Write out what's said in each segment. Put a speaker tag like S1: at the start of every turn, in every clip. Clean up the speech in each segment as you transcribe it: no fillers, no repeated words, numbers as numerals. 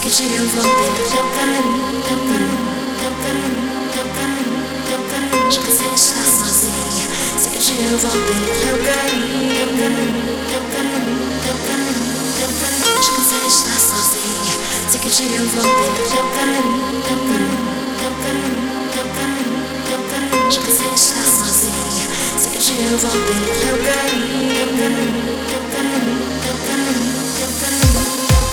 S1: que de envolver teu carinho, teu carinho, teu carinho, teu carinho, teu carinho. Já cansei de estar sozinha. Sei que de envolver teu carinho, teu carinho, teu carinho, teu carinho, teu carinho. Já cansei de estar sozinha. Sei que de envolver teu carinho, teu carinho, teu carinho, teu carinho, teu carinho. Já cansei de estar sozinha. Sei que de envolver teu carinho, teu carinho, teu carinho, teu carinho, teu carinho.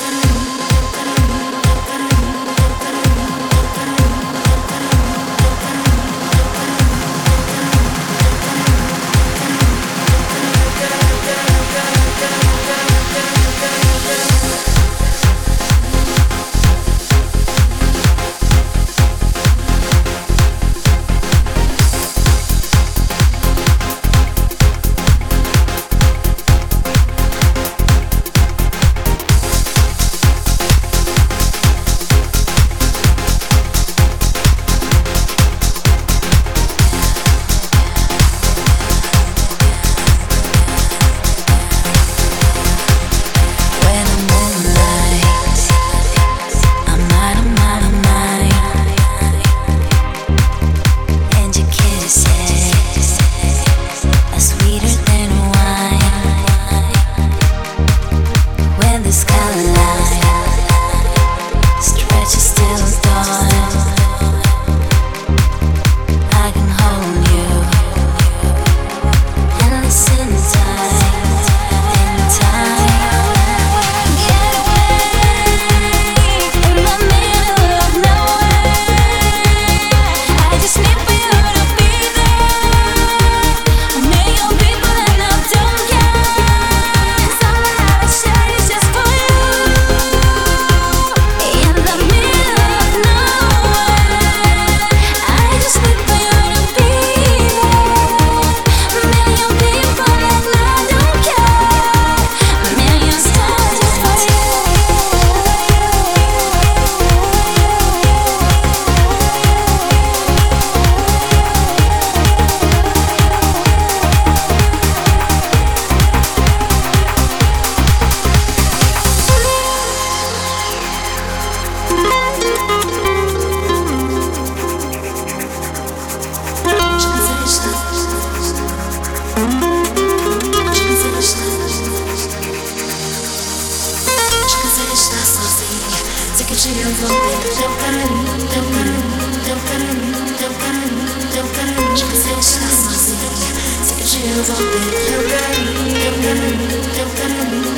S1: Sei que de envolver teu carinho, teu carinho, teu carinho, teu carinho, teu carinho. Já cansei de estar sozinha. Sei que de envolver teu carinho, teu carinho, teu carinho.